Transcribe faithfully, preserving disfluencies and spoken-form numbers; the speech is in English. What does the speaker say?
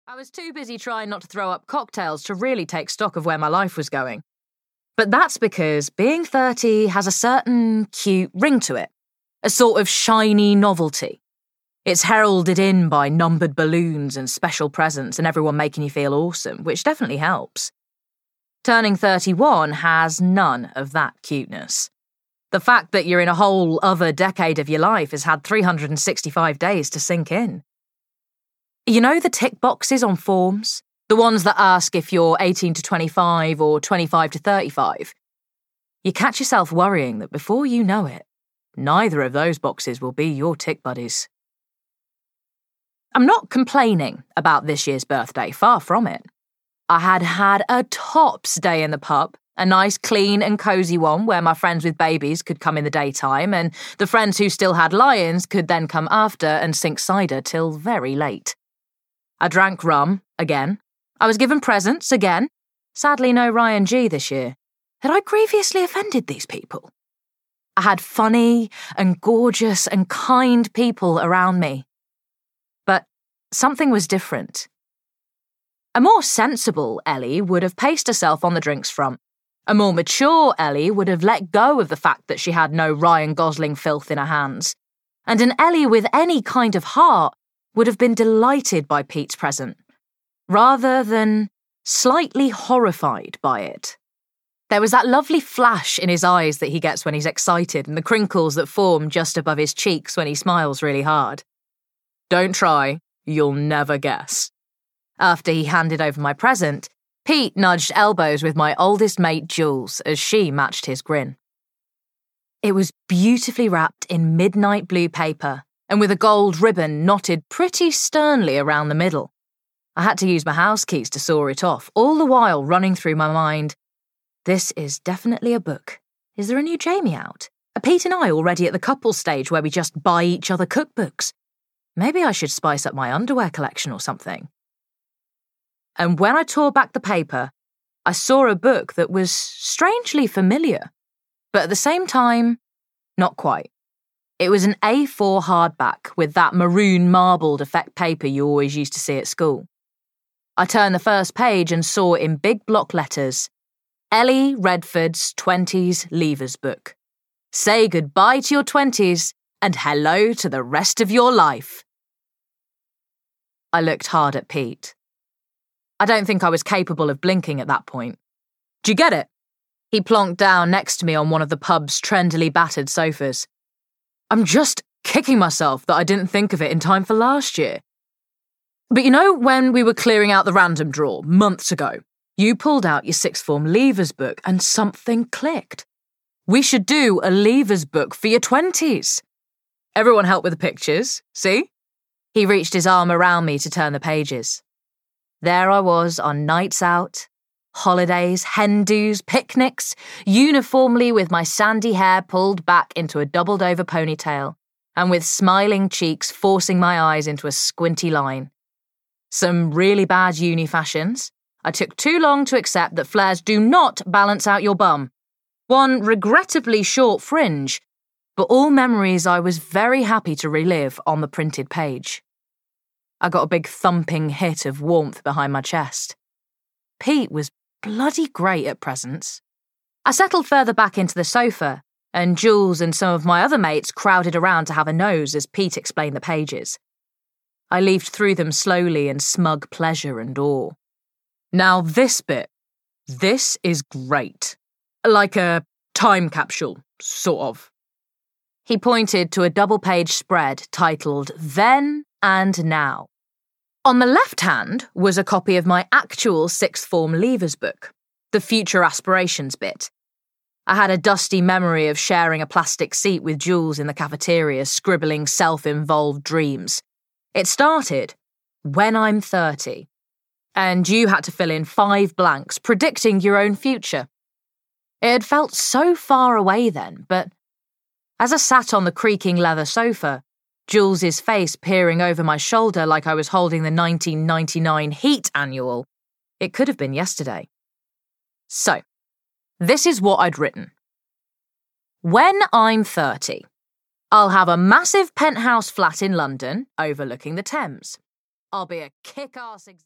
I was too busy trying not to throw up cocktails to really take stock of where my life was going. But that's because being thirty has a certain cute ring to it, a sort of shiny novelty. It's heralded in by numbered balloons and special presents and everyone making you feel awesome, which definitely helps. Turning thirty-one has none of that cuteness. The fact that you're in a whole other decade of your life has had three hundred sixty-five days to sink in. You know the tick boxes on forms? The ones that ask if you're eighteen to twenty-five or twenty-five to thirty-five? You catch yourself worrying that before you know it, neither of those boxes will be your tick buddies. I'm not complaining about this year's birthday, far from it. I had had a tops day in the pub, a nice clean and cosy one where my friends with babies could come in the daytime and the friends who still had lions could then come after and sink cider till very late. I drank rum, again. I was given presents, again. Sadly no Ryan G this year. Had I grievously offended these people? I had funny and gorgeous and kind people around me. But something was different. A more sensible Ellie would have paced herself on the drinks front. A more mature Ellie would have let go of the fact that she had no Ryan Gosling filth in her hands. And an Ellie with any kind of heart would have been delighted by Pete's present, rather than slightly horrified by it. There was that lovely flash in his eyes that he gets when he's excited and the crinkles that form just above his cheeks when he smiles really hard. Don't try, you'll never guess. After he handed over my present, Pete nudged elbows with my oldest mate Jules as she matched his grin. It was beautifully wrapped in midnight blue paper and with a gold ribbon knotted pretty sternly around the middle. I had to use my house keys to saw it off, all the while running through my mind. This is definitely a book. Is there a new Jamie out? Are Pete and I already at the couple stage where we just buy each other cookbooks? Maybe I should spice up my underwear collection or something. And when I tore back the paper, I saw a book that was strangely familiar, but at the same time, not quite. It was an A four hardback with that maroon marbled effect paper you always used to see at school. I turned the first page and saw in big block letters, Ellie Redford's twenties Leavers Book. Say goodbye to your twenties and hello to the rest of your life. I looked hard at Pete. I don't think I was capable of blinking at that point. Do you get it? He plonked down next to me on one of the pub's trendily battered sofas. I'm just kicking myself that I didn't think of it in time for last year. But you know when we were clearing out the random drawer months ago, you pulled out your sixth form Leavers book and something clicked. We should do a Leavers book for your twenties. Everyone help with the pictures, see? He reached his arm around me to turn the pages. There I was on nights out, holidays, hen-dos, picnics, uniformly with my sandy hair pulled back into a doubled-over ponytail, and with smiling cheeks forcing my eyes into a squinty line. Some really bad uni fashions. I took too long to accept that flares do not balance out your bum. One regrettably short fringe, but all memories I was very happy to relive on the printed page. I got a big thumping hit of warmth behind my chest. Pete was bloody great at presents. I settled further back into the sofa, and Jules and some of my other mates crowded around to have a nose as Pete explained the pages. I leafed through them slowly in smug pleasure and awe. Now this bit, this is great. Like a time capsule, sort of. He pointed to a double-page spread titled Then and Now. On the left hand was a copy of my actual sixth form Leavers book, the Future Aspirations bit. I had a dusty memory of sharing a plastic seat with Jules in the cafeteria, scribbling self-involved dreams. It started, when I'm thirty, and you had to fill in five blanks predicting your own future. It had felt so far away then, but as I sat on the creaking leather sofa, Jules's face peering over my shoulder like I was holding the nineteen ninety-nine Heat Annual, it could have been yesterday. So, this is what I'd written. When I'm thirty, I'll have a massive penthouse flat in London overlooking the Thames. I'll be a kick-ass ex-